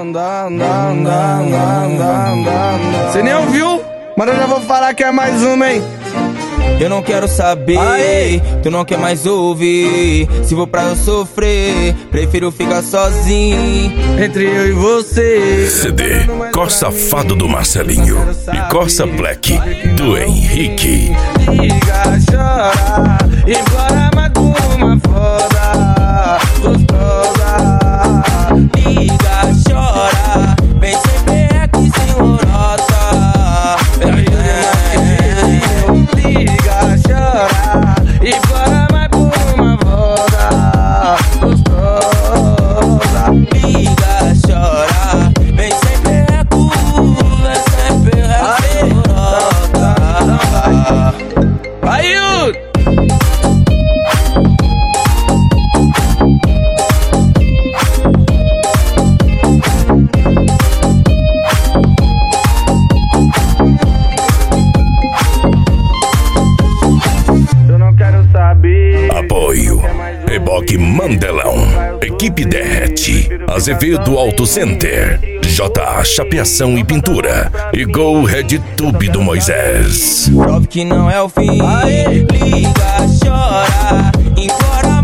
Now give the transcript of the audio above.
Você nem ouviu? Mas eu já vou falar que é mais uma, hein? Eu não quero saber, tu não quer mais ouvir. Se vou pra eu sofrer, prefiro ficar sozinho. Entre eu e você. CD Corsa Fado do Marcelinho e Corsa Black do Henrique. Liga, chora, embora mais uma foda gostosa. Liga, chora, vem sempre aqui sem lorota. Liga, chora, embora mais uma foda gostosa. Liga, chora, vem sempre aqui, vem sempre aqui lorota. Vai, Yuri! Apoio Reboque Mandelão, Equipe Derrete, Azevedo Auto Center, J Chapeação e Pintura e Gol Red Tube do Moisés. Prove que não é o fim. Liga, chora, embora